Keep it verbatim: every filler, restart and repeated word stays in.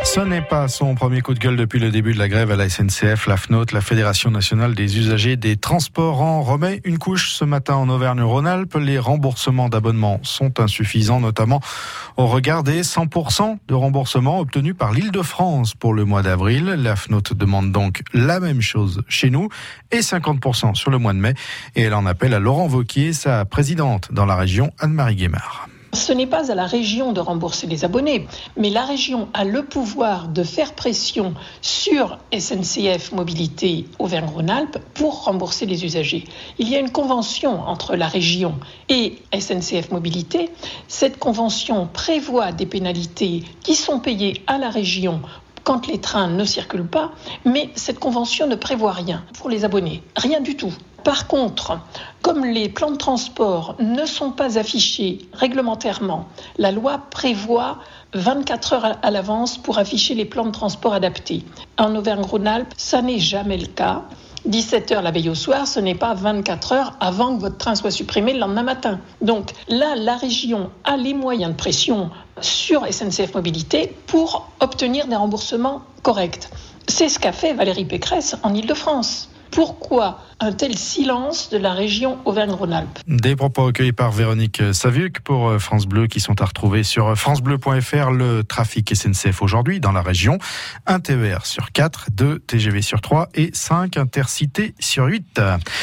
Ce n'est pas son premier coup de gueule depuis le début de la grève à la S N C F. La F N O T, la Fédération nationale des usagers des transports, en remet une couche ce matin en Auvergne-Rhône-Alpes. Les remboursements d'abonnements sont insuffisants, notamment au regard des cent pour cent de remboursement obtenus par l'Île-de-France pour le mois d'avril. La F N O T demande donc la même chose chez nous et cinquante pour cent sur le mois de mai. Et elle en appelle à Laurent Wauquiez, sa présidente dans la région, Anne-Marie Guémard. Ce n'est pas à la région de rembourser les abonnés, mais la région a le pouvoir de faire pression sur S N C F Mobilité Auvergne-Rhône-Alpes pour rembourser les usagers. Il y a une convention entre la région et S N C F Mobilité. Cette convention prévoit des pénalités qui sont payées à la région quand les trains ne circulent pas, mais cette convention ne prévoit rien pour les abonnés, rien du tout. Par contre, comme les plans de transport ne sont pas affichés réglementairement, la loi prévoit vingt-quatre heures à l'avance pour afficher les plans de transport adaptés. En Auvergne-Rhône-Alpes, ça n'est jamais le cas. dix-sept heures la veille au soir, ce n'est pas vingt-quatre heures avant que votre train soit supprimé le lendemain matin. Donc là, la région a les moyens de pression sur S N C F Mobilité pour obtenir des remboursements corrects. C'est ce qu'a fait Valérie Pécresse en Île-de-France. Pourquoi un tel silence de la région Auvergne-Rhône-Alpes ? Des propos recueillis par Véronique Savuc pour France Bleu qui sont à retrouver sur francebleu point f r. Le trafic S N C F aujourd'hui dans la région. Un T E R sur quatre, deux T G V sur trois et cinq intercités sur huit.